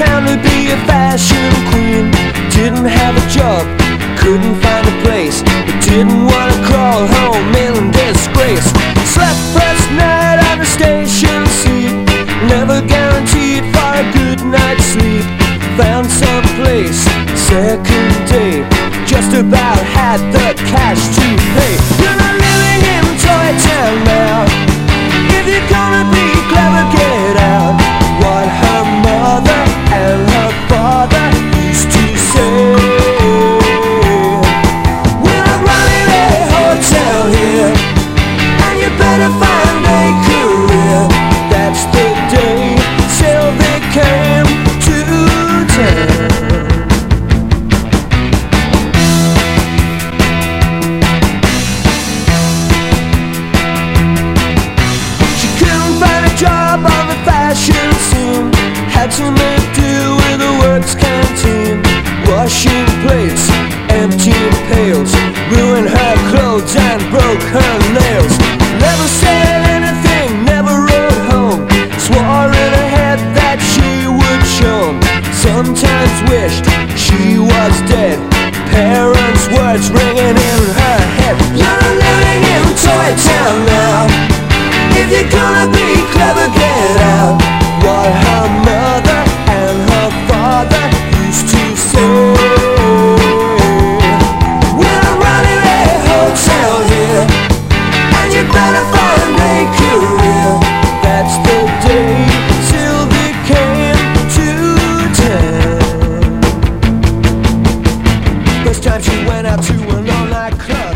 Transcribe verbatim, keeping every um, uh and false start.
town to be a fashion queen. Didn't have a job, couldn't find a place, but didn't want to crawl home in disgrace. Slept first night on the station seat, never guaranteed for a good night's sleep. Found some place, second day, just about had the cash to pay. You're not living in Toy Town now. If you're gonna be clever, get out. What her mother and her father used to say. We're not running a hotel here, and you better find a career. That's the day Sylvie came to town. She couldn't find a job on the fashion scene, had to make do with the works canteen. Washing plates, emptying pails, ruined her clothes and broke her nails. Never said anything, never wrote home, swore in her head that she would show 'em. Sometimes wished she was dead, parents' words ringing in her head. You're not living in Toy Town now. If you're gonna be clever, get out. What her mother and her father used to say. We're not running a hotel here, and you better find a career. That's the day Sylvie came to town. First time she went out to an all-night club,